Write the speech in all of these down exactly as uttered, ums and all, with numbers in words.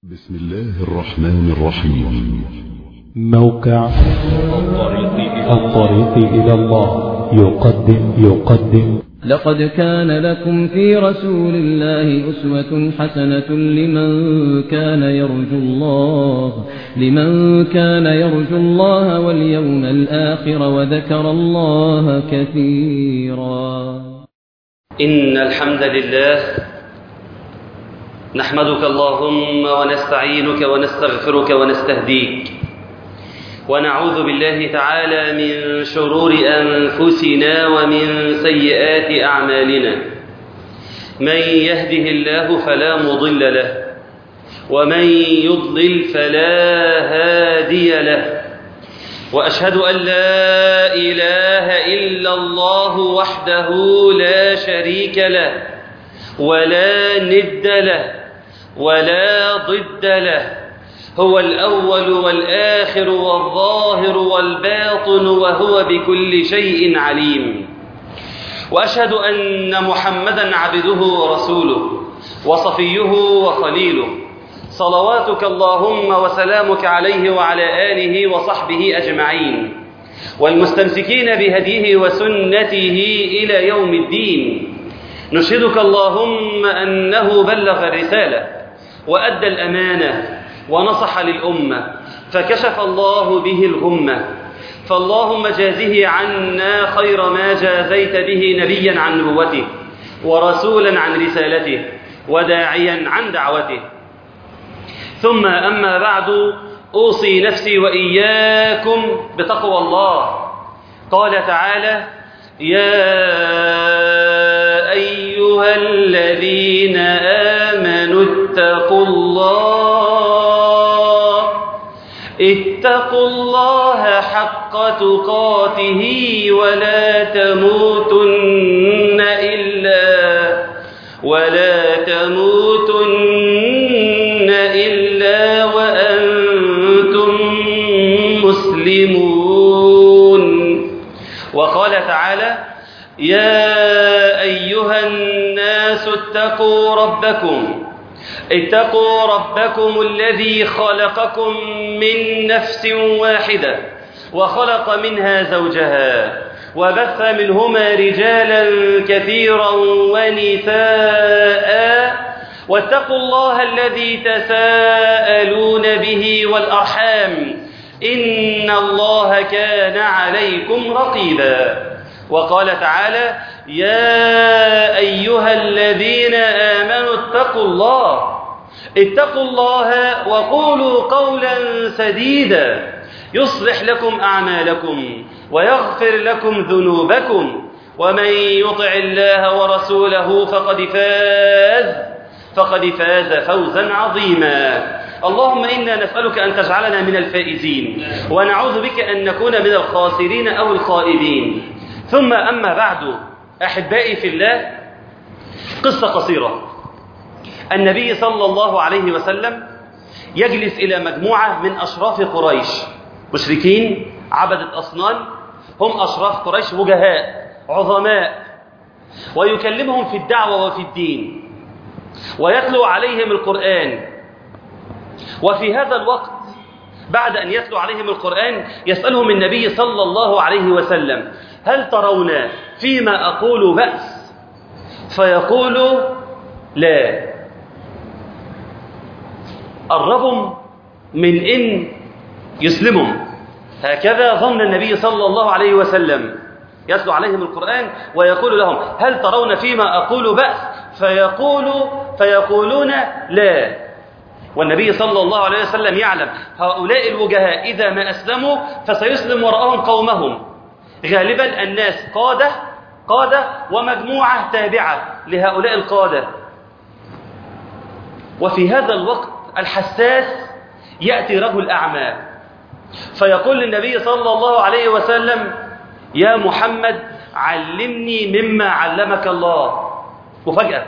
بسم الله الرحمن الرحيم. موقع الطريق إلى الله يقدم يقدم لقد كان لكم في رسول الله أسوة حسنة لمن كان يرجو الله لمن كان يرجو الله واليوم الآخر وذكر الله كثيرا. إن الحمد لله نحمدك اللهم ونستعينك ونستغفرك ونستهديك ونعوذ بالله تعالى من شرور أنفسنا ومن سيئات أعمالنا. من يهده الله فلا مضل له ومن يضلل فلا هادي له، وأشهد أن لا إله إلا الله وحده لا شريك له ولا ند له ولا ضد له، هو الأول والآخر والظاهر والباطن وهو بكل شيء عليم. وأشهد أن محمدًا عبده ورسوله وصفيه وخليله، صلواتك اللهم وسلامك عليه وعلى آله وصحبه أجمعين والمستمسكين بهديه وسنته إلى يوم الدين. نشهدك اللهم أنه بلغ الرسالة وأدى الأمانة ونصح للأمة فكشف الله به الغمة، فاللهم جازه عنا خير ما جازيت به نبيا عن نبوته ورسولا عن رسالته وداعيا عن دعوته. ثم أما بعد، أوصي نفسي وإياكم بتقوى الله. قال تعالى: يا أيها الذين آمنوا اتقوا الله اتقوا الله حق تقاته ولا تموتن إلا ولا تموتن إلا وأنتم مسلمون. وقال تعالى: يا أيها الناس اتقوا ربكم اتقوا ربكم الذي خلقكم من نفس واحدة وخلق منها زوجها وبث منهما رجالا كثيرا ونساء، واتقوا الله الذي تساءلون به والأرحام إن الله كان عليكم رقيبا. وقال تعالى: يا أيها الذين آمنوا اتقوا الله اتقوا الله وقولوا قولا سديدا يصلح لكم أعمالكم ويغفر لكم ذنوبكم، ومن يطع الله ورسوله فقد فاز فقد فاز فوزا عظيما. اللهم إنا نسألك أن تجعلنا من الفائزين ونعوذ بك أن نكون من الخاسرين أو الخائبين. ثم أما بعد، أحبائي في الله، قصة قصيرة. النبي صلى الله عليه وسلم يجلس إلى مجموعة من أشراف قريش، مشركين عبدة أصنام، هم أشراف قريش وجهاء عظماء، ويكلمهم في الدعوة وفي الدين ويتلو عليهم القرآن. وفي هذا الوقت بعد أن يتلو عليهم القرآن يسألهم النبي صلى الله عليه وسلم: هل ترون فيما أقول بأس؟ فيقولوا: لا. قربهم من إن يسلموا، هكذا ظن النبي صلى الله عليه وسلم. يتلو عليهم القرآن ويقول لهم: هل ترون فيما أقول بأس؟ فيقولوا فيقولون: لا. والنبي صلى الله عليه وسلم يعلم هؤلاء الوجهاء إذا ما أسلموا فسيسلم وراءهم قومهم، غالبا الناس قادة قادة ومجموعة تابعة لهؤلاء القادة. وفي هذا الوقت الحساس يأتي رجل أعمى فيقول للنبي صلى الله عليه وسلم: يا محمد علمني مما علمك الله. وفجأة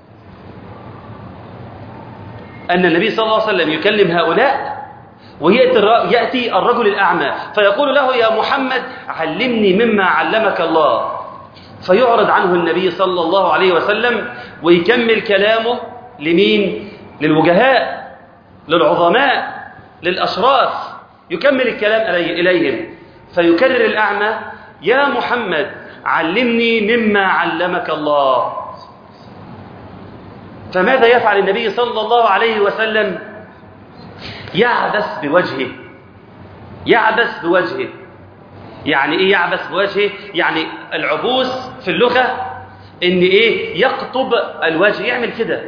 أن النبي صلى الله عليه وسلم يكلم هؤلاء ويأتي الرجل الأعمى فيقول له: يا محمد علمني مما علمك الله. فيعرض عنه النبي صلى الله عليه وسلم ويكمل كلامه لمين؟ للوجهاء. للعظماء للأشراف، يكمل الكلام إليهم فيكرر الأعمى: يا محمد علمني مما علمك الله. فماذا يفعل النبي صلى الله عليه وسلم؟ يعبس بوجهه، يعبس بوجهه. يعني ايه يعبس بوجهه؟ يعني العبوس في اللغة ان ايه؟ يقطب الوجه، يعمل كده،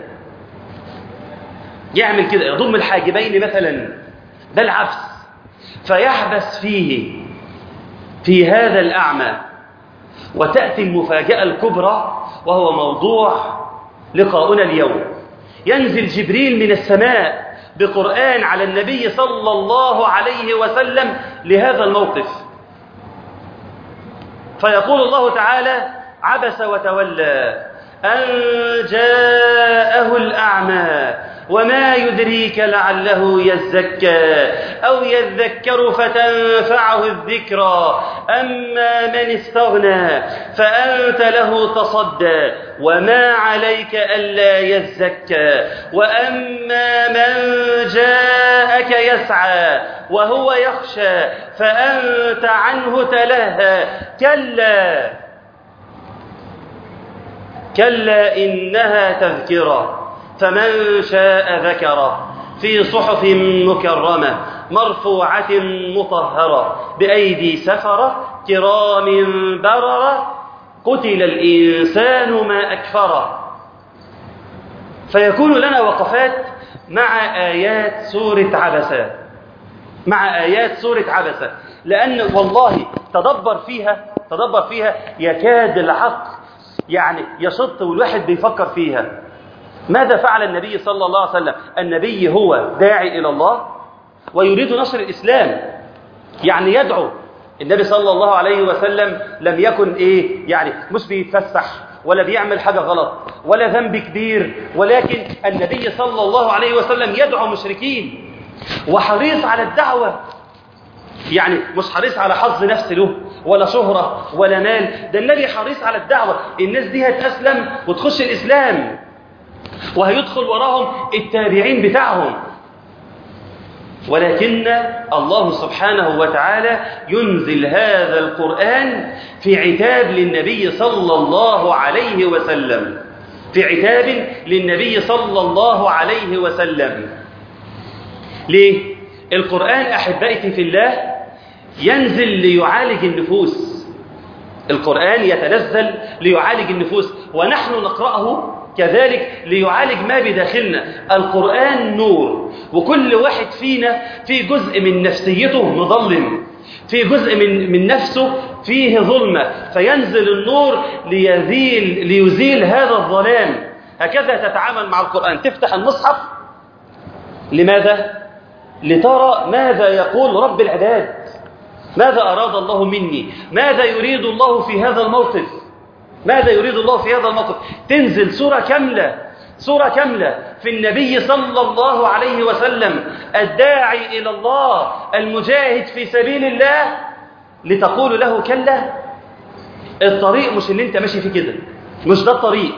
يعمل كده، يضم الحاجبين مثلا، ده العبس. فيحبس فيه في هذا الأعمى. وتأتي المفاجأة الكبرى وهو موضوع لقاؤنا اليوم. ينزل جبريل من السماء بقرآن على النبي صلى الله عليه وسلم لهذا الموقف، فيقول الله تعالى: عبس وتولى أن جاءه الأعمى وما يدريك لعله يزكى أو يذكر فتنفعه الذكرى أما من استغنى فأنت له تصدى وما عليك ألا يزكى وأما من جاءك يسعى وهو يخشى فأنت عنه تلهى كلا كلا إنها تذكرة فمن شاء ذكره في صحف مكرمة مرفوعة مطهرة بأيدي سفرة كرام بررة قتل الإنسان ما أكفره. فيكون لنا وقفات مع آيات سورة عبسة، مع آيات سورة عبسة، لأن والله تدبر فيها تدبر فيها يكاد العقل يعني يشط والواحد بيفكر فيها. ماذا فعل النبي صلى الله عليه وسلم؟ النبي هو داعي إلى الله ويريد نشر الإسلام، يعني يدعو. النبي صلى الله عليه وسلم لم يكن إيه يعني مش بيتفسح ولا بيعمل حاجة غلط ولا ذنب كبير، ولكن النبي صلى الله عليه وسلم يدعو مشركين وحريص على الدعوة، يعني مش حريص على حظ نفس له ولا شهرة ولا مال، ده النبي حريص على الدعوة. الناس دي هتأسلم وتخش الإسلام وهيدخل وراهم التابعين بتاعهم، ولكن الله سبحانه وتعالى ينزل هذا القرآن في عتاب للنبي صلى الله عليه وسلم، في عتاب للنبي صلى الله عليه وسلم. ليه؟ القرآن أحبائي في الله ينزل ليعالج النفوس، القرآن يتنزل ليعالج النفوس، ونحن نقرأه كذلك ليعالج ما بداخلنا. القرآن نور، وكل واحد فينا في جزء من نفسيته مظلم، في جزء من من نفسه فيه ظلمة، فينزل النور ليزيل ليزيل هذا الظلام. هكذا تتعامل مع القرآن. تفتح المصحف لماذا؟ لترى ماذا يقول رب العباد، ماذا أراد الله مني، ماذا يريد الله في هذا الموقف، ماذا يريد الله في هذا الموقف. تنزل سورة كاملة، سورة كاملة في النبي صلى الله عليه وسلم الداعي إلى الله المجاهد في سبيل الله، لتقول له كلا، الطريق مش اللي انت ماشي فيه كده، مش ده الطريق.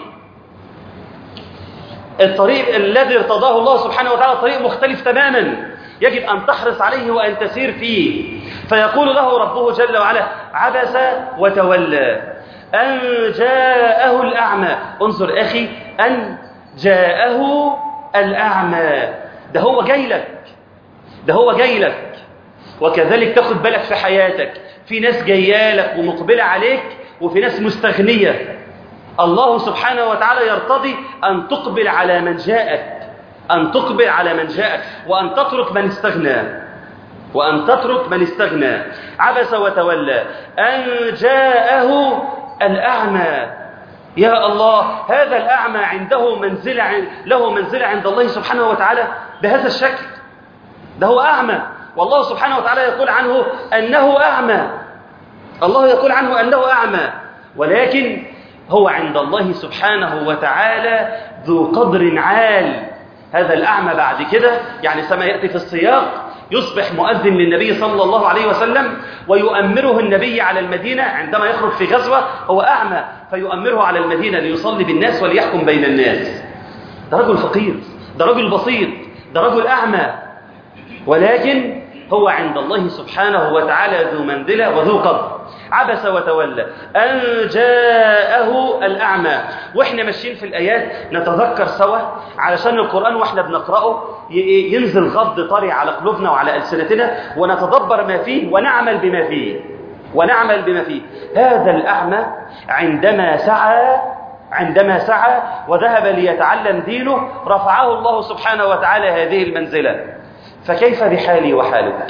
الطريق الذي ارتضاه الله سبحانه وتعالى طريق مختلف تماما، يجب أن تحرص عليه وأن تسير فيه. فيقول له ربه جل وعلا: عبس وتولى أن جاءه الأعمى. انظر أخي، أن جاءه الأعمى، ده هو جاي لك، ده هو جاي لك. وكذلك تاخد بالك في حياتك، في ناس جايه لك ومقبلة عليك، وفي ناس مستغنية. الله سبحانه وتعالى يرتضي أن تقبل على من جاءك، أن تقبل على من جاءك، وأن تترك من استغنى، وأن تترك من استغنى. عبس وتولى أن جاءه الأعمى. يا الله، هذا الأعمى عنده منزلة، له منزلة عند الله سبحانه وتعالى بهذا الشكل. ده هو أعمى، والله سبحانه وتعالى يقول عنه أنه أعمى، الله يقول عنه أنه أعمى، ولكن هو عند الله سبحانه وتعالى ذو قدر عال. هذا الأعمى بعد كده يعني سما يأتي في السياق يصبح مؤذن للنبي صلى الله عليه وسلم، ويؤمره النبي على المدينة عندما يخرج في غزوة، هو أعمى فيؤمره على المدينة ليصلي بالناس وليحكم بين الناس. ده رجل فقير، ده رجل بسيط، ده رجل أعمى، ولكن هو عند الله سبحانه وتعالى ذو منزلة وذو قدر. عبس وتولى أن جاءه الأعمى. وإحنا ماشيين في الآيات نتذكر سوا، علشان القرآن وإحنا بنقرأه ينزل غض طري على قلوبنا وعلى ألسنتنا، ونتدبر ما فيه ونعمل بما فيه ونعمل بما فيه. هذا الأعمى عندما سعى عندما سعى وذهب ليتعلم دينه رفعه الله سبحانه وتعالى هذه المنزلة. فكيف بحالي وحالك؟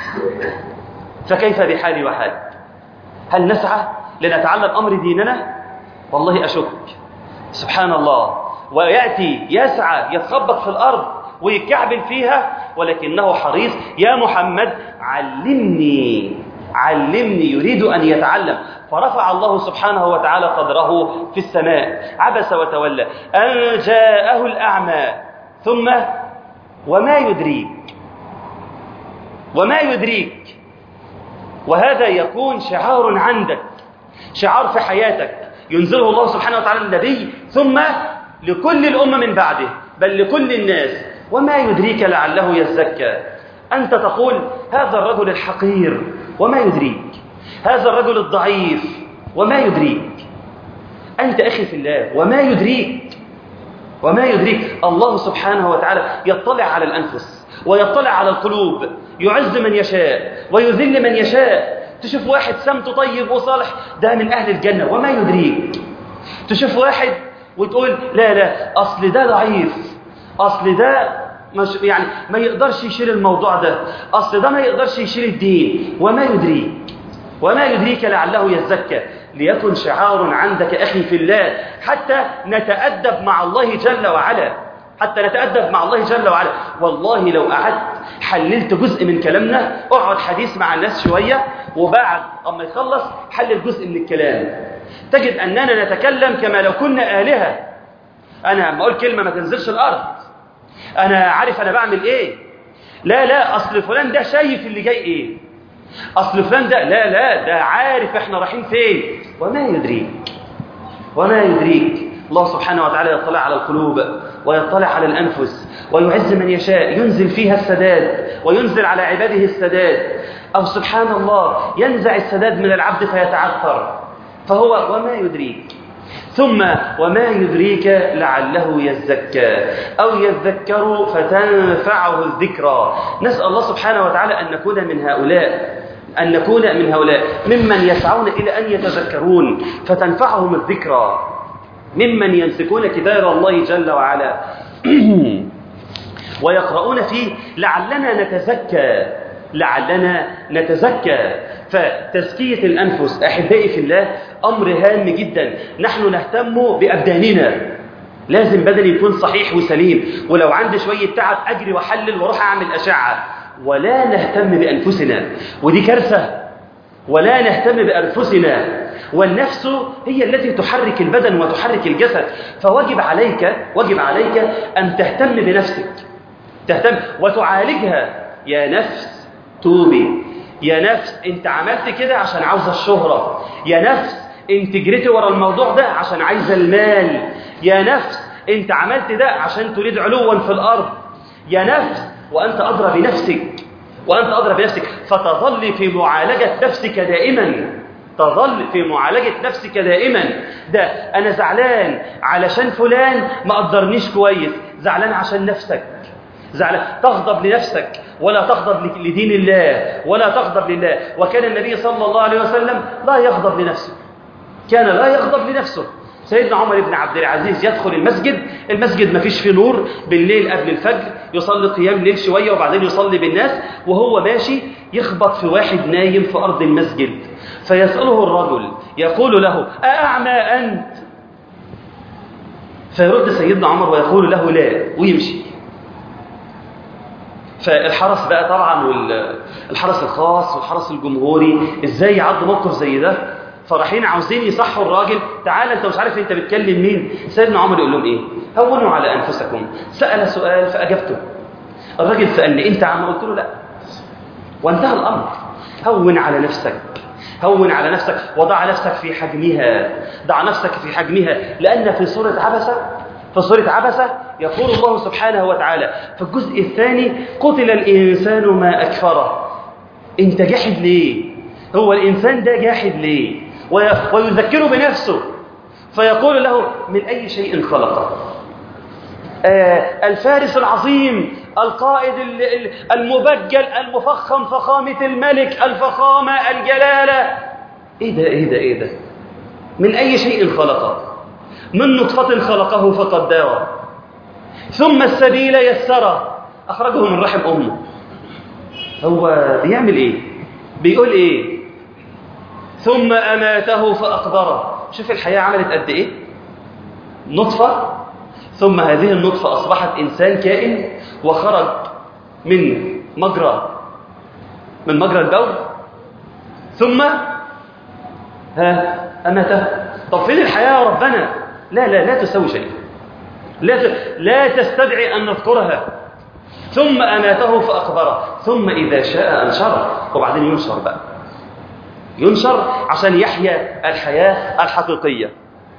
فكيف بحالي وحالك؟ هل نسعى لنتعلم أمر ديننا؟ والله أشك. سبحان الله، ويأتي يسعى يتخبط في الأرض ويكعبل فيها، ولكنه حريص. يا محمد علمني علمني، يريد أن يتعلم. فرفع الله سبحانه وتعالى قدره في السماء. عبس وتولى أن جاءه الأعمى. ثم وما يدريك وما يدريك وهذا يكون شعار عندك، شعار في حياتك ينزله الله سبحانه وتعالى للنبي، ثم لكل الأمة من بعده، بل لكل الناس. وما يدريك لعله يزكى. أنت تقول هذا الرجل الحقير، وما يدريك؟ هذا الرجل الضعيف، وما يدريك؟ أنت أخي في الله، وما يدريك؟ وما يدريك؟ الله سبحانه وتعالى يطلع على الأنفس ويطلع على القلوب، يعز من يشاء ويذل من يشاء. تشوف واحد سمته طيب وصالح، ده من أهل الجنة، وما يدريك؟ تشوف واحد وتقول لا لا أصل ده ضعيف، أصل ده مش يعني ما يقدرش يشيل الموضوع ده، أصل ده ما يقدرش يشيل الدين، وما يدريك؟ وما يدريك لعله يزكى. ليكن شعار عندك أخي في الله، حتى نتأدب مع الله جل وعلا، حتى نتأدب مع الله جل وعلا. والله لو قعدت حللت جزء من كلامنا، اقعد حديث مع الناس شوية، وبعد أما يخلص حلل جزء من الكلام، تجد أننا نتكلم كما لو كنا آلهة. أنا لما أقول كلمة ما تنزلش الأرض، أنا عارف أنا بعمل إيه. لا لا أصل فلان ده شايف اللي جاي إيه، أصل فلان ده لا لا ده عارف إحنا رايحين فين. وما يدريك وما يدريك الله سبحانه وتعالى يطلع على القلوب ويطلع على الأنفس، ويعز من يشاء، ينزل فيها السداد وينزل على عباده السداد. أو سبحان الله ينزع السداد من العبد فيتعثر. فهو وما يدريك. ثم وما يدريك لعله يزكى أو يذكر فتنفعه الذكرى. نسأل الله سبحانه وتعالى أن نكون من هؤلاء أن نكون من هؤلاء ممن يسعون إلى أن يتذكرون فتنفعهم الذكرى، ممن يمسكون كتاب الله جل وعلا ويقرؤون فيه لعلنا نتزكى لعلنا نتزكى. فتزكية الأنفس أحبائي في الله أمر هام جدا. نحن نهتم بأبداننا، لازم بدني يكون صحيح وسليم، ولو عندي شوية تعب أجري وحلل وروح أعمل أشعة، ولا نهتم بأنفسنا، ودي كارثة. ولا نهتم بأنفسنا، والنفس هي التي تحرك البدن وتحرك الجسد. فواجب عليك واجب عليك أن تهتم بنفسك، تهتم وتعالجها. يا نفس توبي، يا نفس انت عملت كده عشان عاوزة الشهرة، يا نفس انت جريت ورا الموضوع ده عشان عايزة المال، يا نفس انت عملت ده عشان تريد علوا في الأرض، يا نفس وأنت أدرى بنفسك وأنت أدرى بنفسك. فتظل في معالجة نفسك دائما، تظل في معالجة نفسك دائما. ده أنا زعلان علشان فلان ما قدرنيش كويس، زعلان عشان نفسك، زعلان. تغضب لنفسك ولا تغضب لدين الله ولا تغضب لله. وكان النبي صلى الله عليه وسلم لا يغضب لنفسه، كان لا يغضب لنفسه. سيدنا عمر بن عبد العزيز يدخل المسجد، المسجد ما فيش فيه نور، بالليل قبل الفجر يصلي قيام ليل شوية وبعدين يصلي بالناس، وهو ماشي يخبط في واحد نايم في أرض المسجد، فيسأله الرجل يقول له أأعمى أنت؟ فيرد سيدنا عمر ويقول له لا، ويمشي. فالحرس بقى طبعا، والحرس الخاص والحرس الجمهوري ازاي يعدوا موقف زي ده؟ فرايحين عاوزين يصحوا الراجل، تعال انت مش عارف انت بتكلم مين. سيدنا عمر يقول لهم ايه؟ هونوا على انفسكم. سأل سؤال فاجبته. الراجل سألني انت عم؟ قلت له لا، وانتهى الامر. هون على نفسك، هون على نفسك، وضع نفسك في حجمها، ضع نفسك في حجمها. لأن في سورة عبسة في سورة عبسة يقول الله سبحانه وتعالى في الجزء الثاني قتل الإنسان ما أكفره. أنت جاحد ليه؟ هو الإنسان ده جاحد ليه؟ ويذكره بنفسه فيقول له من أي شيء خلقه؟ آه الفارس العظيم القائد المبجل المفخم فخامة الملك الفخامة الجلالة. إيه ده إيه ده إيه ده؟ من أي شيء خلقه؟ من نطفة خلقه فقدره ثم السبيل يسره أخرجه من رحم أمه. هو بيعمل إيه؟ بيقول إيه؟ ثم أماته فأقبره. شوف الحياة عملت قد إيه؟ نطفة ثم هذه النطفة أصبحت إنسان كائن وخرج من مجرى من مجرى البول ثم ها أماته. طب فين الحياة يا ربنا؟ لا لا لا تسوي شيء، لا لا تستدعي أن نذكرها. ثم أماته فأقبره ثم إذا شاء أنشره. وبعدين ينشر بقى، ينشر عشان يحيا الحياة الحقيقية.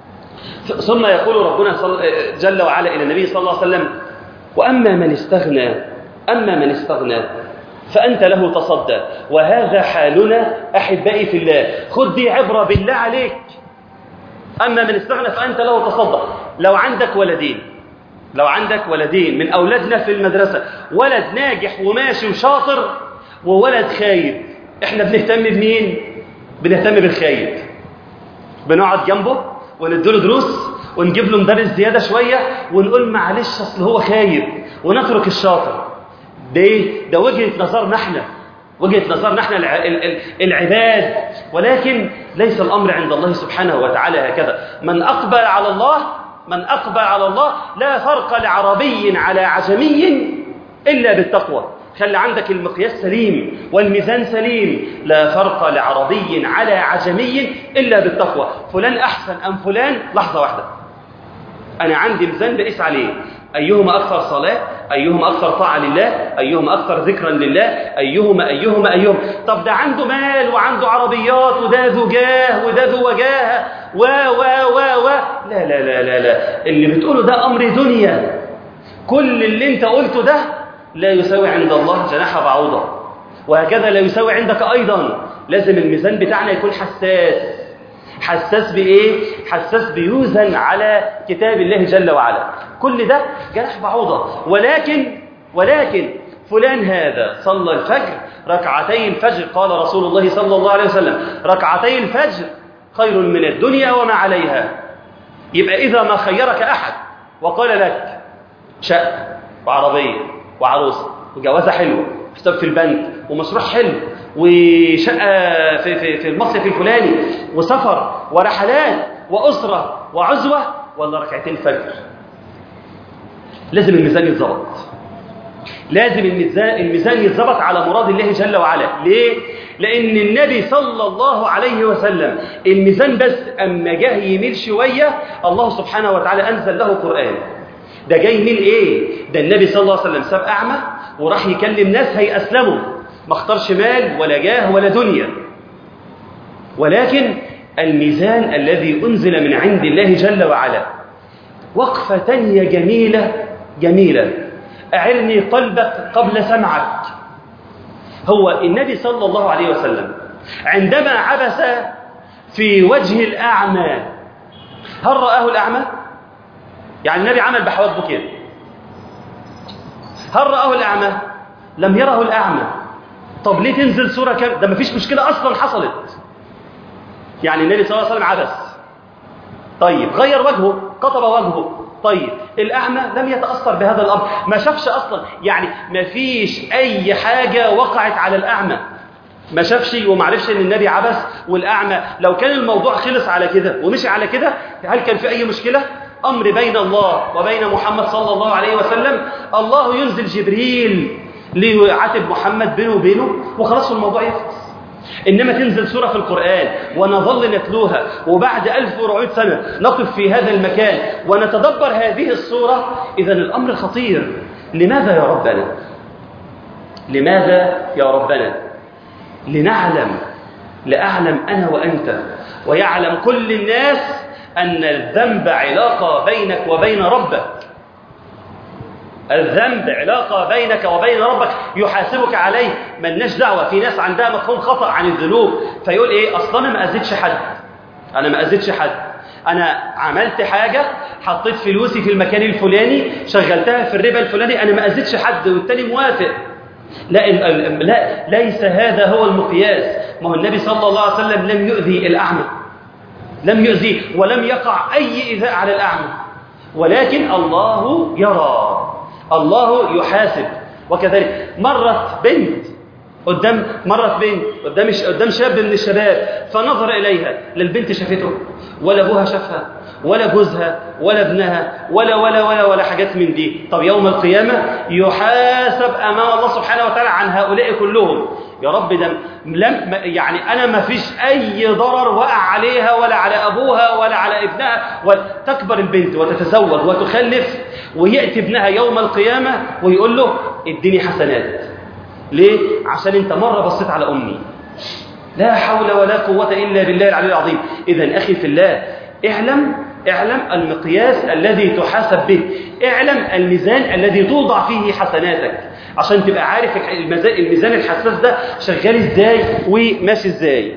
ثم يقول ربنا جل وعلا إلى النبي صلى الله عليه وسلم وأما من استغنى أما من استغنى فأنت له تصدى. وهذا حالنا أحبائي في الله. خذ دي عبرة بالله عليك. أما من استغنى فأنت له تصدى. لو عندك ولدين لو عندك ولدين من أولادنا في المدرسة، ولد ناجح وماشي وشاطر وولد خايب، إحنا بنهتم بمين؟ بنهتم بالخايب. بنقعد جنبه ونديله دروس ونجيب له مدرس زيادة شوية ونقول معلش أصل هو خايب ونترك الشاطر. ده ده وجهة نظرنا احنا، وجهة نظرنا احنا العباد، ولكن ليس الأمر عند الله سبحانه وتعالى هكذا. من أقبل على الله من أقبل على الله لا فرق لعربي على عجمي إلا بالتقوى. خلي عندك المقياس سليم والميزان سليم. لا فرق لعربي على عجمي إلا بالتقوى. فلان أحسن أم فلان؟ لحظة واحدة، أنا عندي ميزان بقيس عليه. أيهما أكثر صلاة؟ أيهما أكثر طاعة لله؟ أيهما أكثر ذكرا لله؟ أيهما أيهما أيهما طب ده عنده مال وعنده عربيات وده ذو جاه وده ذو وجاهة و و و و لا لا لا لا لا اللي بتقوله ده أمر دنيا. كل اللي انت قلته ده لا يساوي عند الله جناح بعوضة، وهكذا لا يساوي عندك أيضا. لازم الميزان بتاعنا يكون حساس. حساس بإيه؟ حساس بيوزن على كتاب الله جل وعلا. كل ده جناح بعوضة. ولكن ولكن فلان هذا صلى الفجر ركعتي الفجر، قال رسول الله صلى الله عليه وسلم ركعتي الفجر خير من الدنيا وما عليها. يبقى إذا ما خيرك أحد وقال لك شقة وعربية وعروسة وجوازة حلوة حساب في البنك ومشروع حلو وشقة في, في, في المصيف الفلاني وسفر ورحلات وأسرة وعزوة ولا ركعتين فجر، لازم الميزان يتظبط. لازم الميزان الميزان يتظبط على مراد الله جل وعلا. ليه؟ لأن النبي صلى الله عليه وسلم الميزان بس أما جه يميل شوية الله سبحانه وتعالى أنزل له قرآن. ده جاي يميل إيه؟ ده النبي صلى الله عليه وسلم ساب أعمى وراح يكلم ناس هيأسلموا، ما اختارش مال ولا جاه ولا دنيا. ولكن الميزان الذي أنزل من عند الله جل وعلا. وقفة تانية جميلة جميلة، أعرني قلبك قبل سمعك. هو النبي صلى الله عليه وسلم عندما عبس في وجه الأعمى هل رآه الأعمى؟ يعني النبي عمل بحواجبه كده، هل رآه الأعمى؟ لم يره الأعمى. طب ليه تنزل سورة كاملة؟ ده مفيش مشكلة أصلا حصلت. يعني النبي صلى الله عليه وسلم عبس، طيب غير وجهه، قطب وجهه، طيب الأعمى لم يتأثر بهذا الأمر، ما شافش أصلا. يعني ما فيش أي حاجة وقعت على الأعمى، ما شافش وما عرفش ان النبي عبس والأعمى. لو كان الموضوع خلص على كده ومشي على كده هل كان في أي مشكلة؟ أمر بين الله وبين محمد صلى الله عليه وسلم. الله ينزل جبريل ليعاتب محمد بينه وبينه وخلاص الموضوع يخلص. إنما تنزل سورة في القرآن ونظل نتلوها وبعد ألف وأربعمائة سنة نقف في هذا المكان ونتدبر هذه السورة، إذن الأمر خطير. لماذا يا ربنا؟ لماذا يا ربنا؟ لنعلم، لأعلم أنا وأنت ويعلم كل الناس أن الذنب علاقة بينك وبين ربك. الذنب علاقة بينك وبين ربك يحاسبك عليه. ملناش دعوة. في ناس عندها مفهوم خطأ عن الذنوب، فيقول إيه؟ أصلا أنا ما أذيتش حد، أنا ما أذيتش حد، أنا عملت حاجة، حطيت فلوسي في المكان الفلاني، شغلتها في الربا الفلاني، أنا ما أذيتش حد والتاني موافق. لا, لا ليس هذا هو المقياس. ما هو النبي صلى الله عليه وسلم لم يؤذي الأعمى، لم يؤذيه ولم يقع أي إيذاء على الأعمى، ولكن الله يرى، الله يحاسب. وكذلك مرت بنت قدام مرت بنت قدام قدام شاب من الشباب، فنظر إليها، لا البنت شافته ولا أبوها شافها ولا جوزها ولا ابنها ولا ولا ولا ولا حاجات من دي. طب يوم القيامة يحاسب أمام الله سبحانه وتعالى عن هؤلاء كلهم. يا رب ده لم يعني أنا ما فيش أي ضرر وقع عليها ولا على أبوها ولا على ابنها. وتكبر البنت وتتزوج وتخلف، ويأتي ابنها يوم القيامة ويقول له اديني حسنات. ليه؟ عشان انت مرة بصيت على أمي. لا حول ولا قوة إلا بالله العلي العظيم. إذن أخي في الله، اعلم اعلم المقياس الذي تحاسب به، اعلم الميزان الذي توضع فيه حسناتك، عشان تبقى عارف الميزان الحساس ده شغال ازاي وماشي ازاي.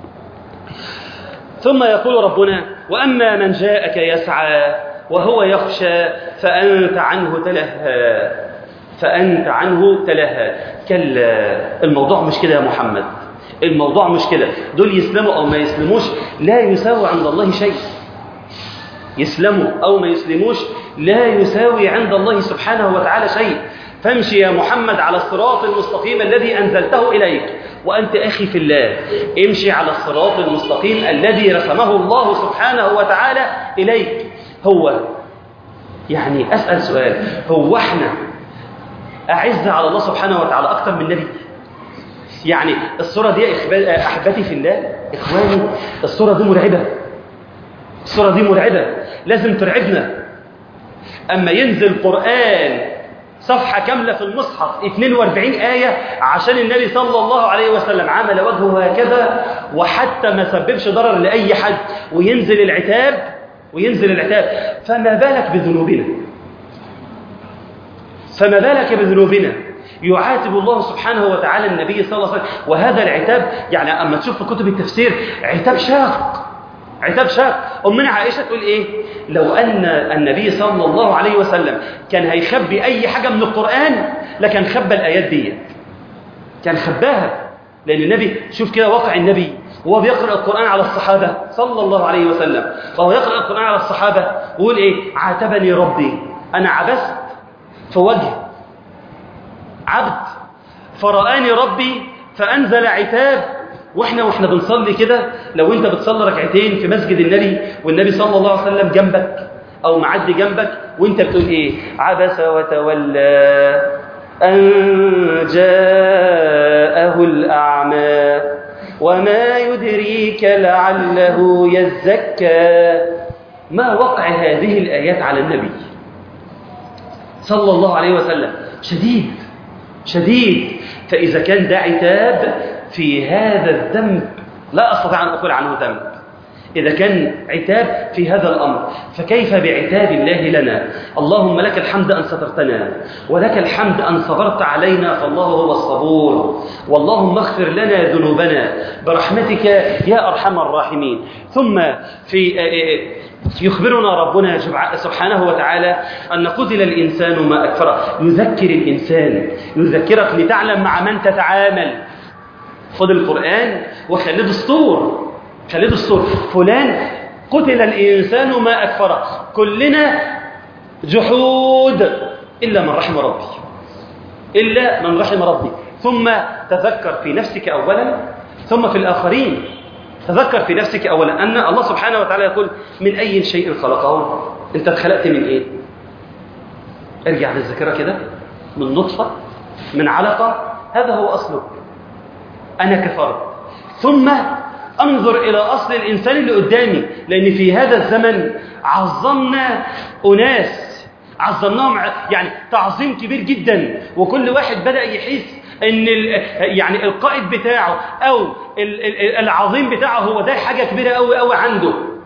ثم يقول ربنا: وأما من جاءك يسعى وهو يخشى فأنت عنه تلهى فأنت عنه تلهى. كلا، الموضوع مش كده يا محمد، الموضوع مش كده. دول يسلموا أو ما يسلموش لا يساوي عند الله شيء. يسلموا أو ما يسلموش لا يساوي عند الله سبحانه وتعالى شيء. فامشي يا محمد على الصراط المستقيم الذي أنزلته إليك. وأنت أخي في الله، امشي على الصراط المستقيم الذي رسمه الله سبحانه وتعالى إليك. هو يعني أسأل سؤال، هو احنا أعز على الله سبحانه وتعالى أكثر من نبي؟ يعني الصورة دي أحبتي في الله إخواني، الصورة دي مرعبة، الصورة دي مرعبة لازم ترعبنا. أما ينزل قرآن صفحة كاملة في المصحف اثنين وأربعين آية عشان النبي صلى الله عليه وسلم عمل وجهه هكذا وحتى ما سببش ضرر لأي حد، وينزل العتاب وينزل العتاب، فما بالك بذنوبنا؟ فما بالك بذنوبنا؟ يعاتب الله سبحانه وتعالى النبي صلى الله عليه وسلم. وهذا العتاب يعني أما تشوف في كتب التفسير عتاب شاق، عتاب شاق. أمنا عائشة تقول إيه؟ لو أن النبي صلى الله عليه وسلم كان هيخبي أي حاجة من القرآن لكان خبى الآيات دي، كان خباها. لأن النبي، شوف كده واقع النبي وهو بيقرأ القرآن على الصحابة صلى الله عليه وسلم، وهو يقرأ القرآن على الصحابة ويقول إيه؟ عاتبني ربي، أنا عبست في وجه عبد فرآني ربي فأنزل عتاب. واحنا واحنا بنصلي كده، لو انت بتصلي ركعتين في مسجد النبي والنبي صلى الله عليه وسلم جنبك او معدي جنبك وانت بتقول ايه؟ عبس وتولى ان جاءه الاعمى وما يدريك لعله يزكى. ما وقع هذه الايات على النبي صلى الله عليه وسلم؟ شديد شديد. فاذا كان ده عتاب في هذا الذنب، لا أستطيع أن أقول عنه ذنب، إذا كان عتاب في هذا الأمر فكيف بعتاب الله لنا؟ اللهم لك الحمد أن سترتنا، ولك الحمد أن صبرت علينا، فالله هو الصبور. واللهم اغفر لنا ذنوبنا برحمتك يا أرحم الراحمين. ثم في يخبرنا ربنا سبحانه وتعالى أن قتل الإنسان ما أكفره. يذكر الإنسان، يذكرك لتعلم مع من تتعامل. خذ القرآن وخليه دستور، خليه دستور. فلان قتل الإنسان ما أكفره، كلنا جحود إلا من رحم ربي، إلا من رحم ربي. ثم تذكر في نفسك أولا ثم في الآخرين. تذكر في نفسك أولا أن الله سبحانه وتعالى يقول من أي شيء خلقه؟ أنت اتخلقت من إيه؟ ارجع للذاكرة كده، من نطفة، من علقة، هذا هو أصله. أنا كفرت. ثم أنظر إلى أصل الإنسان اللي قدامي، لأن في هذا الزمن عظمنا أناس، عظمناهم يعني تعظيم كبير جدا، وكل واحد بدأ يحس أن يعني القائد بتاعه أو العظيم بتاعه هو ده حاجة كبيرة أوي أوي عنده.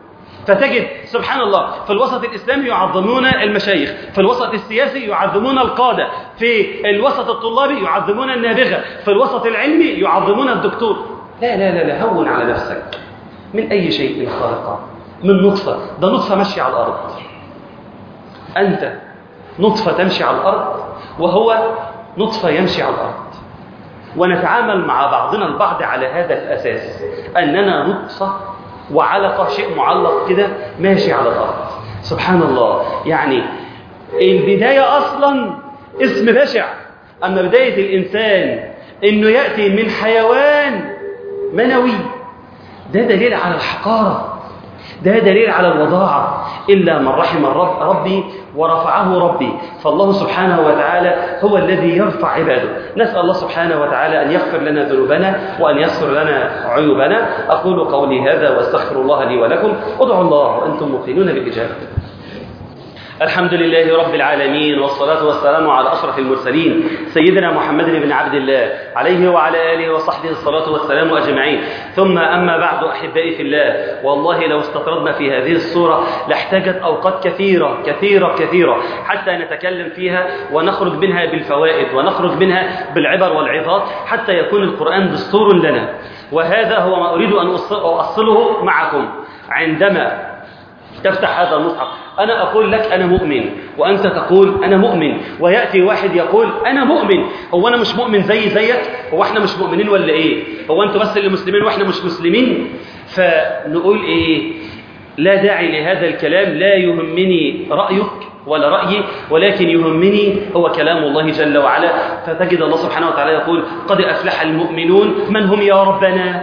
فتجد سبحان الله في الوسط الإسلامي يعظمون المشايخ، في الوسط السياسي يعظمون القادة، في الوسط الطلابي يعظمون النابغة، في الوسط العلمي يعظمون الدكتور. لا لا لا لا، هون على نفسك. من أي شيء خلق؟ من نطفة، ده نطفة ماشية على الأرض. أنت نطفة تمشي على الأرض وهو نطفة يمشي على الأرض، ونتعامل مع بعضنا البعض على هذا الأساس، أننا نطفة وعلقة، شيء معلق كده ماشي على الأرض. سبحان الله، يعني البداية أصلا اسم بشع. أما بداية الإنسان إنه يأتي من حيوان منوي، ده دليل على الحقارة، ده دليل على الوضاعة. إلا من رحم الرب ربي ورفعه ربي، فالله سبحانه وتعالى هو الذي يرفع عباده. نسأل الله سبحانه وتعالى أن يغفر لنا ذنوبنا وأن يسر لنا عيوبنا. أقول قولي هذا وأستغفر الله لي ولكم. ادعوا الله وأنتم موقنون بالإجابة. الحمد لله رب العالمين، والصلاة والسلام على أشرف المرسلين سيدنا محمد بن عبد الله عليه وعلى آله وصحبه الصلاة والسلام أجمعين. ثم أما بعد، أحبائي في الله، والله لو استطردنا في هذه الصورة لاحتاجت أوقات كثيرة كثيرة كثيرة حتى نتكلم فيها ونخرج منها بالفوائد ونخرج منها بالعبر والعظات، حتى يكون القرآن دستور لنا. وهذا هو ما أريد أن أوصله معكم. عندما تفتح هذا المصحف أنا أقول لك أنا مؤمن، وأنت تقول أنا مؤمن، ويأتي واحد يقول أنا مؤمن. هو أنا مش مؤمن زي زيك؟ هو احنا مش مؤمنين ولا إيه؟ هو أنتوا بس اللي مسلمين وإحنا مش مسلمين؟ فنقول إيه؟ لا داعي لهذا الكلام. لا يهمني رأيك ولا رأيي، ولكن يهمني هو كلام الله جل وعلا. فتجد الله سبحانه وتعالى يقول قد أفلح المؤمنون. من هم يا ربنا؟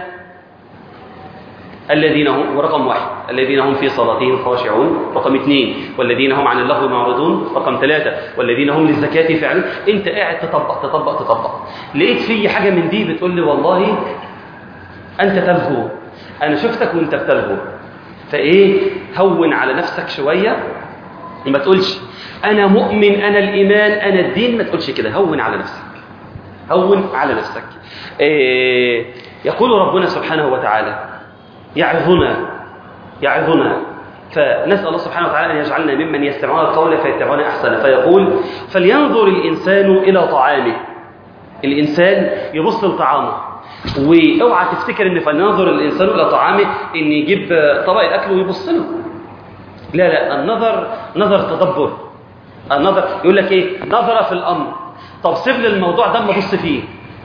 الذين هم، ورقم واحد الذين هم في صلاتهم خاشعون، رقم اثنين والذين هم عن اللغو معرضون، رقم ثلاثة والذين هم للزكاة فاعلون. انت قاعد تطبق تطبق تطبق، لقيت في حاجة من دي بتقول لي والله انت تلغو، انا شفتك وانت بتلغو. فايه، هون على نفسك شوية، ما تقولش انا مؤمن انا الايمان انا الدين، ما تقولش كده. هون على نفسك، هون على نفسك. إيه يقول ربنا سبحانه وتعالى يعظنا يعظنا فنسأل الله سبحانه وتعالى أن يجعلنا ممن يستمعون القول فيتبعون أحسنه. فيقول فلينظر الإنسان إلى طعامه. الإنسان يبص لطعامه، واوعى تفتكر ان فلينظر الإنسان إلى طعامه ان يجيب طبق الأكل ويبص له. لا لا، النظر نظر تدبر. النظر يقول لك ايه؟ نظر في الأمر. طب سيب لي الموضوع ده ما ابص فيه.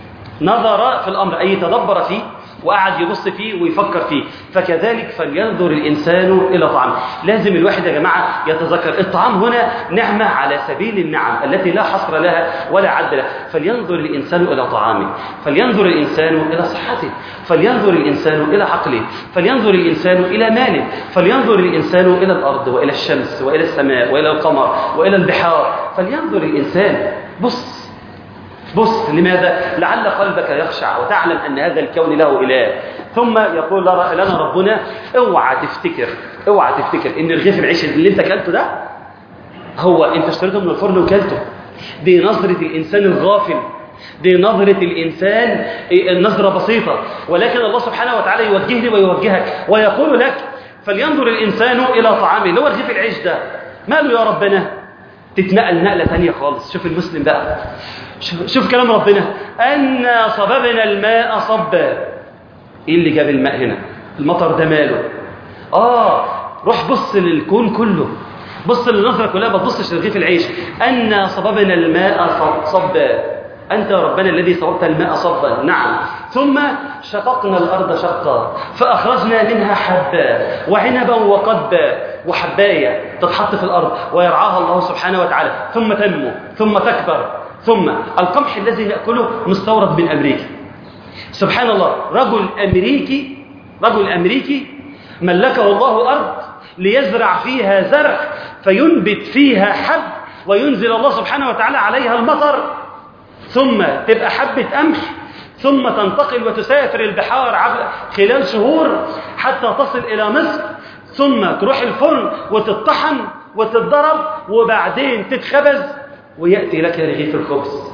نظر في الأمر أي تدبر فيه وقعد يبص فيه ويفكر فيه. فكذلك فلينظر الإنسان إلى طعامه. لازم الواحد يا جماعة يتذكر الطعام هنا نعمة على سبيل النعم التي لا حصر لها ولا عد لها. فلينظر الإنسان إلى طعامه، فلينظر الإنسان إلى صحته، فلينظر الإنسان إلى عقله، فلينظر الإنسان إلى ماله، فلينظر الإنسان إلى الأرض وإلى الشمس وإلى السماء وإلى القمر وإلى البحار. فلينظر الإنسان، بص بص. لماذا؟ لعل قلبك يخشع وتعلم أن هذا الكون له إله. ثم يقول لنا ربنا اوعى تفتكر اوعى تفتكر ان رغيف العيش اللي انت كلته ده هو انت اشتريته من الفرن وكلته. دي نظرة الإنسان الغافل، دي نظرة الإنسان النظرة بسيطة. ولكن الله سبحانه وتعالى يوجهني ويوجهك ويقول لك فلينظر الإنسان إلى طعامه. اللي هو رغيف العيش ده ماله يا ربنا؟ تتنقل نقلة تانية خالص. شوف المسلم بقى، شوف, شوف كلام ربنا. أنا صببنا الماء صبا. إيه اللي جاب الماء هنا؟ المطر ده ماله؟ آه روح بص للكون كله، بص للنظرة كلها، ما تبصش لرغيف العيش. أنا صببنا الماء صبا. أنت يا ربنا الذي صببت الماء صبا. نعم. ثم شققنا الأرض شقا فأخرجنا منها حبا وعنبا وقضبا. وحباية تتحط في الأرض ويرعاها الله سبحانه وتعالى، ثم تنمو ثم تكبر. ثم القمح الذي نأكله مستورد من أمريكا. سبحان الله، رجل أمريكي رجل أمريكي ملكه الله أرض ليزرع فيها زرع فينبت فيها حب، وينزل الله سبحانه وتعالى عليها المطر، ثم تبقى حبة قمح، ثم تنتقل وتسافر البحار خلال شهور حتى تصل إلى مصر، ثم تروح الفرن وتطحن وتتضرب وبعدين تتخبز ويأتي لك رغيف الخبز.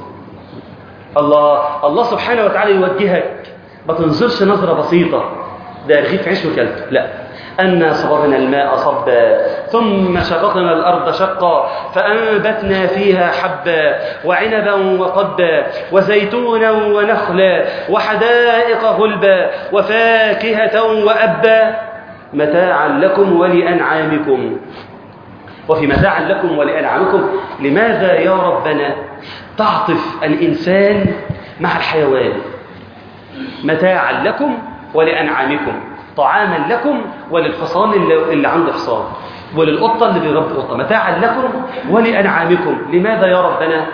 الله الله سبحانه وتعالى يوجهك، ما تنظرش نظرة بسيطة ده رغيف عيش وكلته. لا، أنا صببنا الماء صبا ثم شققنا الأرض شقا فأنبتنا فيها حبا وعنبا وقبا وزيتونا ونخلا وحدائق غلبا وفاكهة وأبا متاعا لكم ولأنعامكم. وفي متاعا لكم ولأنعامكم لماذا يا ربنا تعطف الإنسان مع الحيوان؟ متاعا لكم ولأنعامكم، طعاما لكم وللحصان اللي, اللي عنده حصان، وللقطة اللي بيربي قطة. متاعا لكم ولأنعامكم. لماذا يا ربنا؟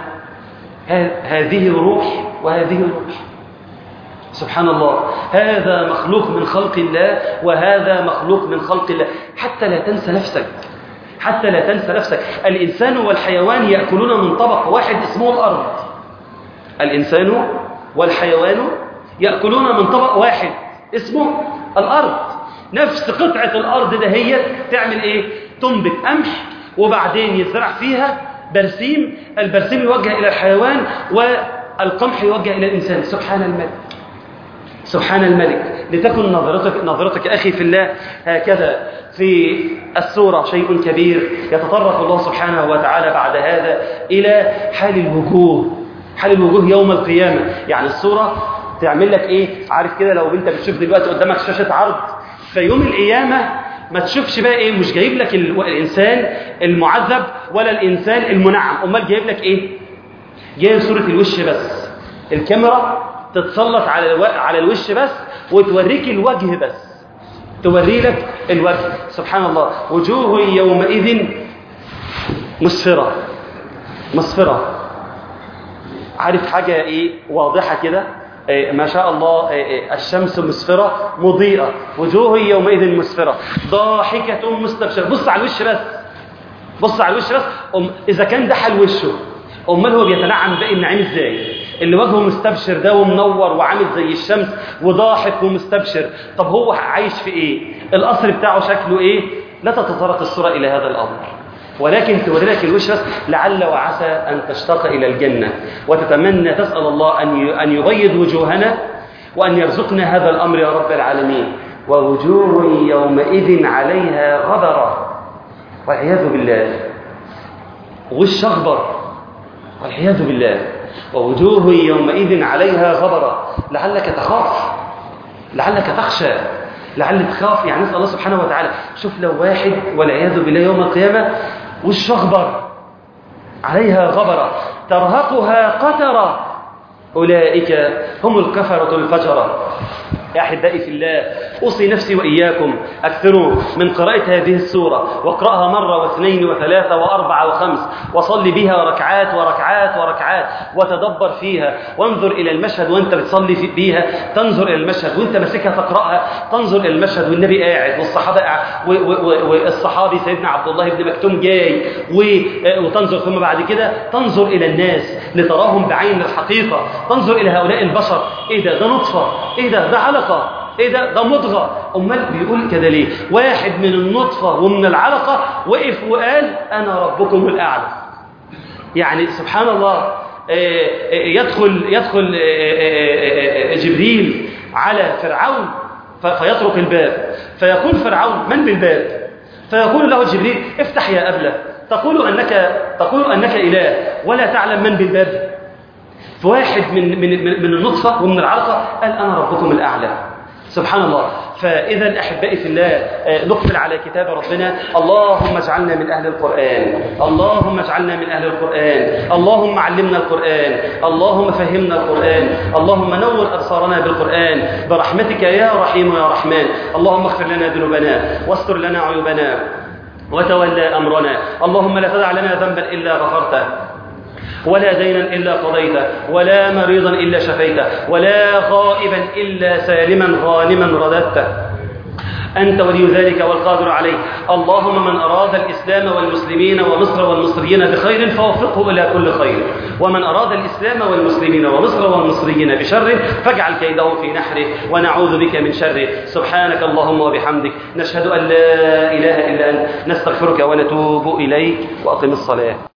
هذه روح وهذه روح. سبحان الله، هذا مخلوق من خلق الله وهذا مخلوق من خلق الله. حتى لا تنسى نفسك، حتى لا تنسى نفسك. الإنسان والحيوان يأكلون من طبق واحد اسمه الأرض. الإنسان والحيوان يأكلون من طبق واحد اسمه الأرض. نفس قطعة الأرض ده هي تعمل إيه؟ تنبت قمح وبعدين يزرع فيها برسيم، البرسيم يوجه إلى الحيوان والقمح يوجه إلى الإنسان. سبحان الملك، سبحان الملك. لتكن نظرتك, نظرتك أخي في الله هكذا. في السورة شيء كبير يتطرق الله سبحانه وتعالى بعد هذا إلى حال الوجوه، حال الوجوه يوم القيامة. يعني السورة تعمل لك إيه؟ عارف كده لو أنت بتشوف دلوقتي قدامك شاشة عرض، في يوم القيامة ما تشوفش بقى إيه؟ مش جايب لك الإنسان المعذب ولا الإنسان المنعم، أمال جايب لك إيه؟ جايب صورة الوش بس. الكاميرا تتسلط على الو... على الوش بس وتوريك الوجه بس، توري لك الوجه. سبحان الله. وجوه يومئذ مسفرة، مسفرة. عارف حاجة إيه واضحة كده؟ إيه ما شاء الله. إيه الشمس مسفرة مضيئة. وجوه يومئذ مسفرة ضاحكة مستبشرة. بص على الوش بس، بص على الوش بس. أم إذا كان ده حال وشه، أمال هو بيتنعم باقي النعيم إزاي؟ اللي وجهه مستبشر ده ومنور وعامل زي الشمس وضاحك ومستبشر، طب هو عايش في إيه؟ القصر بتاعه شكله إيه؟ لا تتطرق الصورة إلى هذا الأمر، ولكن توري لك الوش بس. لعل وعسى أن تشتاق إلى الجنة وتتمنى تسأل الله أن أن يبيض وجوهنا وأن يرزقنا هذا الأمر يا رب العالمين. ووجوه يومئذ عليها غبرة والعياذ بالله. وش أخضر والعياذ بالله. ووجوه يومئذ عليها غبرة. لعلك تخاف، لعلك تخشى، لعلك تخاف. يعني نسأل الله سبحانه وتعالى. شوف لو واحد والعياذ بالله يوم القيامة وش أخضر عليها غبرة ترهقها قترة، أولئك هم الكفرة الفجرة. يا أحبائي في الله، أوصي نفسي وإياكم أكثروا من قراءة هذه السورة، واقرأها مرة واثنين وثلاثة وأربعة وخمس، وصلي بها ركعات وركعات وركعات، وتدبر فيها، وانظر إلى المشهد وانت بتصلي بيها، تنظر إلى المشهد وانت ماسكها تقرأها، تنظر إلى المشهد والنبي قاعد والصحابة والصحابي سيدنا عبد الله بن مكتوم جاي، وتنظر ثم بعد كده تنظر إلى الناس لتراهم بعين الحقيقة، تنظر إلى هؤلاء البشر. إيه ده؟ ده نطفة. إيه ده؟ ده علقة. ايه ده؟ ده مضغة. امال بيقول كده ليه؟ واحد من النطفة ومن العلقة وقف وقال انا ربكم الاعلى. يعني سبحان الله. يدخل يدخل جبريل على فرعون فيطرق الباب، فيقول فرعون من بالباب؟ فيقول له جبريل افتح يا أبله، تقول انك تقول انك اله ولا تعلم من بالباب. فواحد من من من النطفة ومن العلقة قال أنا ربكم الأعلى. سبحان الله. فإذا أحبائي في الله نقبل على كتاب ربنا. اللهم اجعلنا من أهل القرآن، اللهم اجعلنا من أهل القرآن، اللهم علمنا القرآن، اللهم فهمنا القرآن، اللهم نور أبصارنا بالقرآن برحمتك يا رحيم يا رحمن. اللهم اغفر لنا ذنوبنا واستر لنا عيوبنا وتولى أمرنا. اللهم لا تدع لنا ذنبا إلا غفرته، ولا دينا إلا قضيته، ولا مريضا إلا شفيته، ولا غائبا إلا سالما غانما رددته. أنت ولي ذلك والقادر عليه. اللهم من أراد الإسلام والمسلمين ومصر والمصريين بخير فوفقه إلى كل خير، ومن أراد الإسلام والمسلمين ومصر والمصريين بشر فاجعل كيده في نحره، ونعوذ بك من شره. سبحانك اللهم وبحمدك، نشهد أن لا إله إلا أنت، نستغفرك ونتوب إليك. وأقم الصلاة.